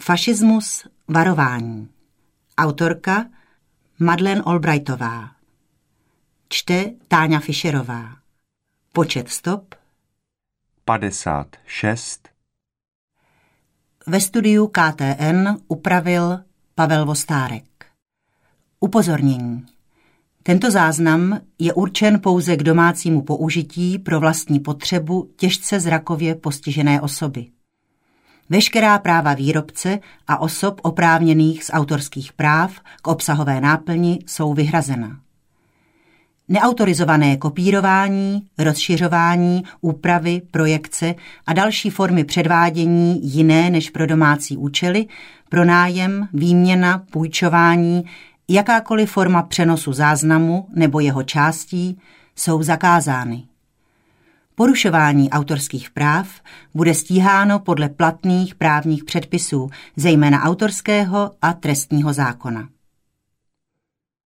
Fašismus varování. Autorka Madeleine Albrightová. Čte Táňa Fischerová. Počet stop 56. Ve studiu KTN upravil Pavel Vostárek. Upozornění. Tento záznam je určen pouze k domácímu použití pro vlastní potřebu těžce zrakově postižené osoby. Veškerá práva výrobce a osob oprávněných z autorských práv k obsahové náplni jsou vyhrazena. Neautorizované kopírování, rozšiřování, úpravy, projekce a další formy předvádění jiné než pro domácí účely, pronájem, výměna, půjčování, jakákoliv forma přenosu záznamu nebo jeho částí jsou zakázány. Porušování autorských práv bude stíháno podle platných právních předpisů, zejména autorského a trestního zákona.